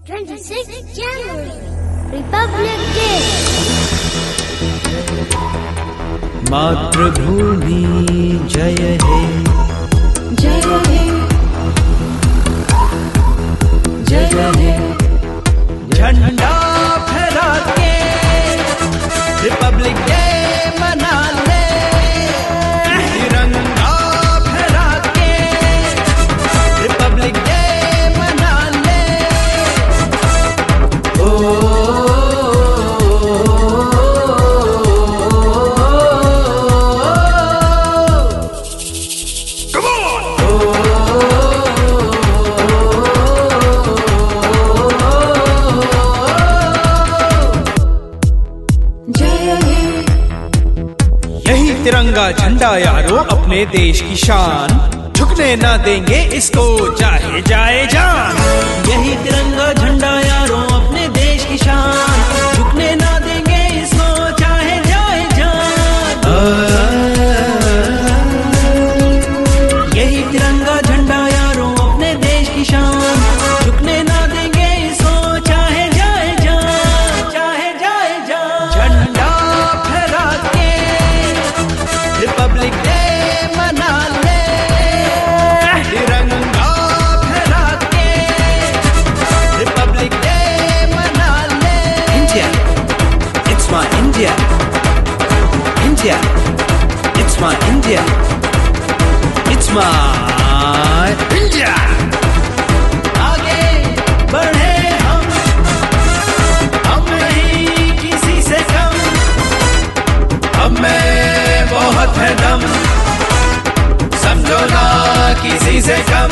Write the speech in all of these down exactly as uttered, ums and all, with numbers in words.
twenty-sixth January, Republic Day. मातृभूमि जय हे, जय हे, जय हे। झंडा फहरा के रिपब्लिक डे मना ले, तिरंगा फहरा के रिपब्लिक डे मना ले। ओ तिरंगा झंडा यारो अपने देश की शान, झुकने ना देंगे इसको चाहे जाए जान। यही तिरंगा झंडा यारो अपने देश की शान, झुकने ना देंगे इसको चाहे जाए जान। यही तिरंगा झंडा यारो अपने देश की शान, झुकने ना देंगे इसको चाहे जाए जान, चाहे जाए जान। झंडा फहरा के रिपब्लिक डे मना ले, तिरंगा फहरा के रिपब्लिक डे मना ले। India, it's my India. India, it's my India. It's my India. आगे बढ़े हम, हम नहीं किसी से कम, हमें बहुत है दम, समझो ना किसी से कम।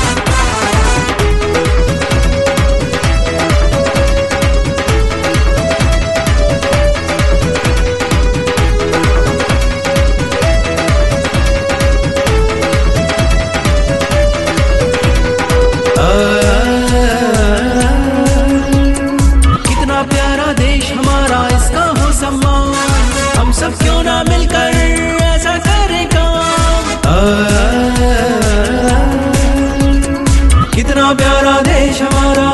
कितना प्यारा देश हमारा, इसका हो सम्मान, हम सब क्यों ना मिलकर ऐसा करें काम। कितना प्यारा देश हमारा,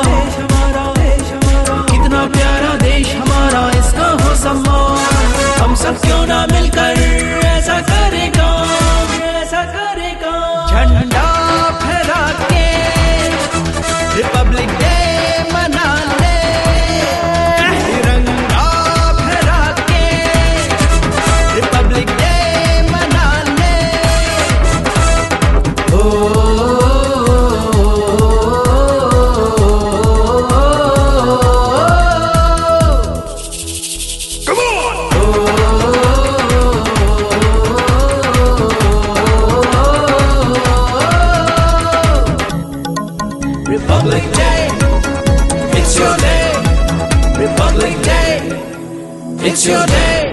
कितना प्यारा देश हमारा, इसका हो सम्मान, हम सब क्यों ना मिलकर ऐसा करें काम, ऐसा करें काम। झंडा फहरा के रिपब्लिक डे मना ले, तिरंगा फहरा के रिपब्लिक डे मना ले। ओ Republic Day, it's your day. Republic Day, it's your day.